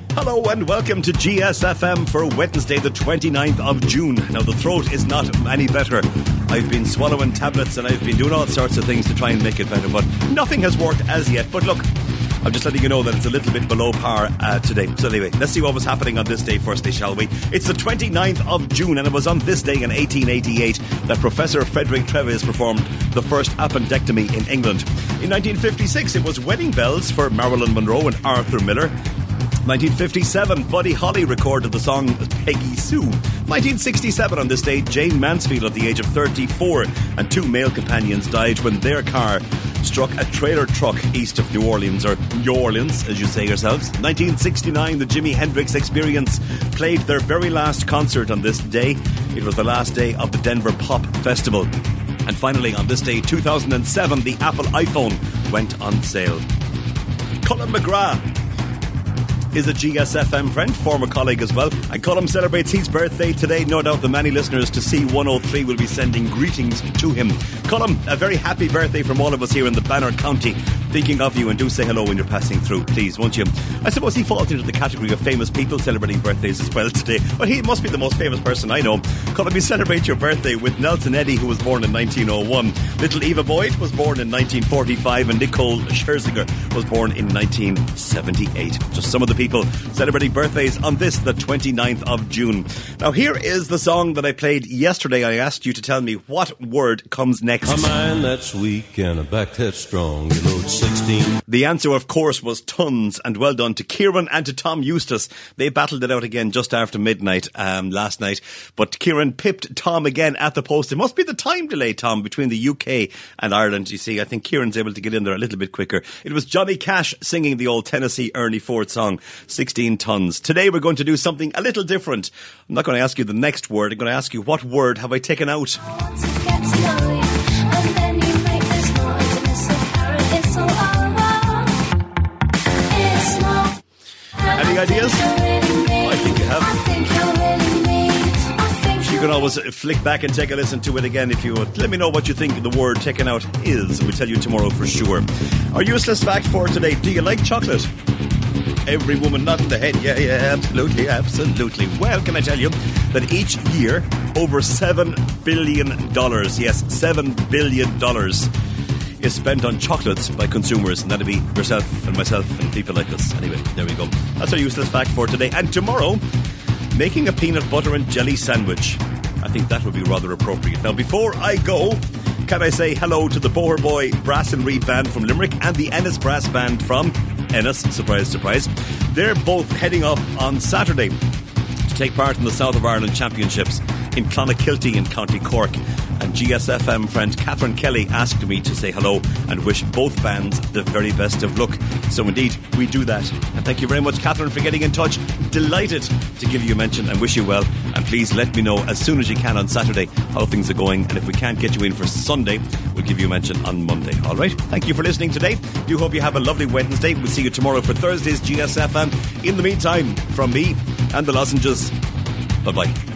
Hello and welcome to GSFM for Wednesday the 29th of June. Now the throat is not any better. I've been swallowing tablets and I've been doing all sorts of things to try and make it better, but nothing has worked as yet. But look, I'm just letting you know that it's a little bit below par today. So anyway, let's see what was happening on this day firstly, shall we? It's the 29th of June, and it was on this day in 1888 that Professor Frederick Treves performed the first appendectomy in England. In 1956, it was wedding bells for Marilyn Monroe and Arthur Miller. 1957, Buddy Holly recorded the song Peggy Sue. 1967, on this day, Jane Mansfield at the age of 34 and two male companions died when their car struck a trailer truck east of New Orleans, or New Orleans, as you say yourselves. 1969, the Jimi Hendrix Experience played their very last concert on this day. It was the last day of the Denver Pop Festival. And finally, on this day, 2007, the Apple iPhone went on sale. Colin McGrath is a GSFM friend, former colleague as well, and Colin celebrates his birthday today. No doubt the many listeners to C103 will be sending greetings to him. Colin, a very happy birthday from all of us here in the Banner County, thinking of you, and do say hello when you're passing through, please, won't you? I suppose he falls into the category of famous people celebrating birthdays as well today, but he must be the most famous person I know. Colin, we celebrate your birthday with Nelson Eddy, who was born in 1901, little Eva Boyd was born in 1945, and Nicole Scherzinger was born in 1978. Just some of the people celebrating birthdays on this, the 29th of June. Now here is the song that I played yesterday. I asked you to tell me what word comes next. A mind that's weak and a back that's strong. You load 16. The answer, of course, was tons, and well done to Kieran and to Tom Eustace. They battled it out again just after midnight last night, but Kieran pipped Tom again at the post. It must be the time delay, Tom, between the UK and Ireland. You see, I think Kieran's able to get in there a little bit quicker. It was Johnny Cash singing the old Tennessee Ernie Ford song, 16 tons. Today we're going to do something a little different. I'm not going to ask you the next word. I'm going to ask you, what word have I taken out? Any ideas? I think you have. You can always flick back and take a listen to it again if you would. Let me know what you think the word taken out is. We'll tell you tomorrow for sure. Our useless fact for today: do you like chocolate? Every woman nodding the head. Yeah, absolutely. Well, can I tell you that each year over $7 billion, yes, $7 billion is spent on chocolates by consumers, and that'll be yourself and myself and people like us. Anyway, there we go. That's our useless fact for today. And tomorrow, making a peanut butter and jelly sandwich. I think that would be rather appropriate. Now, before I go, can I say hello to the Boer Boy Brass and Reed Band from Limerick and the Ennis Brass Band from Ennis. Surprise, surprise. They're both heading up on Saturday to take part in the South of Ireland Championships in Clonakilty in County Cork. And GSFM friend Catherine Kelly asked me to say hello and wish both bands the very best of luck. So indeed, we do that. And thank you very much, Catherine, for getting in touch. Delighted to give you a mention and wish you well. And please let me know as soon as you can on Saturday how things are going. And if we can't get you in for Sunday, we'll give you a mention on Monday. All right? Thank you for listening today. Do hope you have a lovely Wednesday. We'll see you tomorrow for Thursday's GSFM. In the meantime, from me and the lozenges, bye-bye.